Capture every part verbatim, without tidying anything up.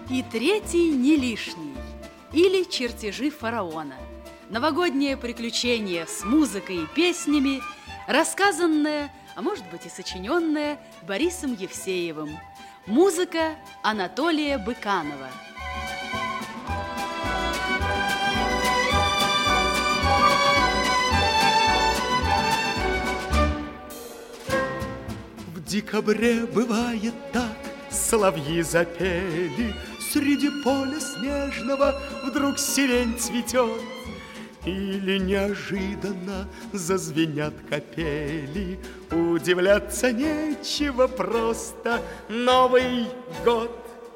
И третий не лишний, или чертежи фараона. Новогоднее приключение с музыкой и песнями, рассказанное, а может быть и сочиненное Борисом Евсеевым. Музыка Анатолия Быканова. В декабре бывает так, соловьи запели, среди поля снежного вдруг сирень цветет. Или неожиданно зазвенят капели, удивляться нечего, просто Новый год.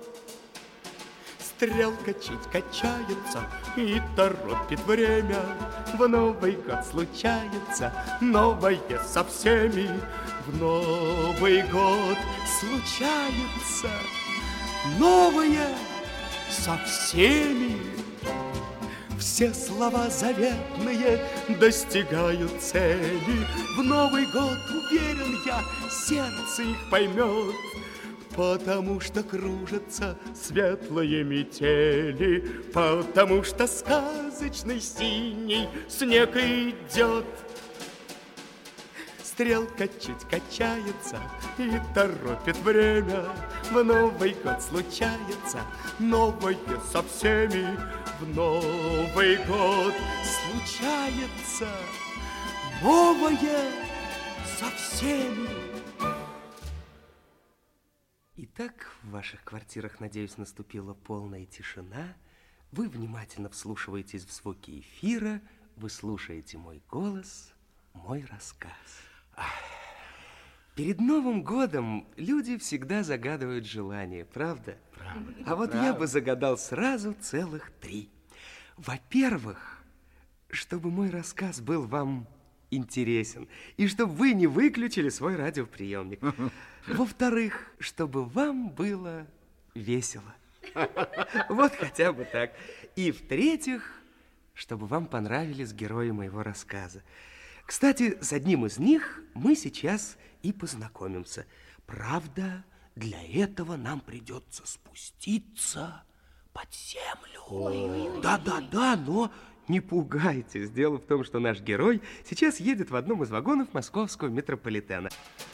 Стрелка чуть качается и торопит время, в Новый год случается новое со всеми. В Новый год случается новое со всеми. Все слова заветные достигают цели. В Новый год, уверен я, сердце их поймет, потому что кружатся светлые метели, потому что сказочный синий снег идет. Стрелка чуть качается и торопит время, в Новый год случается новое со всеми. В Новый год случается новое со всеми. Итак, в ваших квартирах, надеюсь, наступила полная тишина. Вы внимательно вслушиваетесь в звуки эфира, вы слушаете мой голос, мой рассказ. Перед Новым годом люди всегда загадывают желания, правда? Правда. А вот правда. я бы загадал сразу целых три. Во-первых, чтобы мой рассказ был вам интересен, и чтобы вы не выключили свой радиоприемник. Во-вторых, чтобы вам было весело. Вот хотя бы так. И в-третьих, чтобы вам понравились герои моего рассказа. Кстати, с одним из них мы сейчас и познакомимся. Правда, для этого нам придется спуститься под землю. Да-да-да, но не пугайтесь. Дело в том, что наш герой сейчас едет в одном из вагонов московского метрополитена.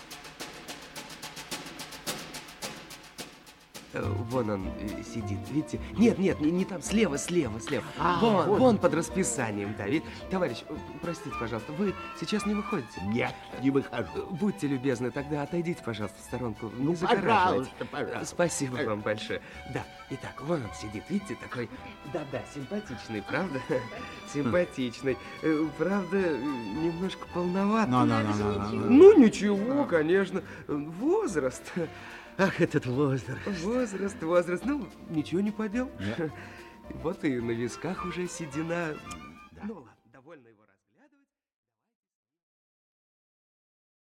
Вон он сидит, видите? Нет, нет, не, не там, слева, слева, слева. А, вон, вот. вон под расписанием, да. Ведь, товарищ, простите, пожалуйста, вы сейчас не выходите? Нет, не выхожу. Будьте любезны, тогда отойдите, пожалуйста, в сторонку. Ну, не загораживайте. Пожалуйста, пожалуйста. Спасибо вам большое. Да, итак, вон он сидит, видите, такой, да-да, симпатичный, правда? Симпатичный. Правда, немножко полноватый. No, no, no, no, no. Ну, ничего, конечно. Возраст. Ах, этот возраст. Возраст, возраст. Ну, ничего не поделаешь. Нет. Вот и на висках уже седина. Да. Ну, ладно.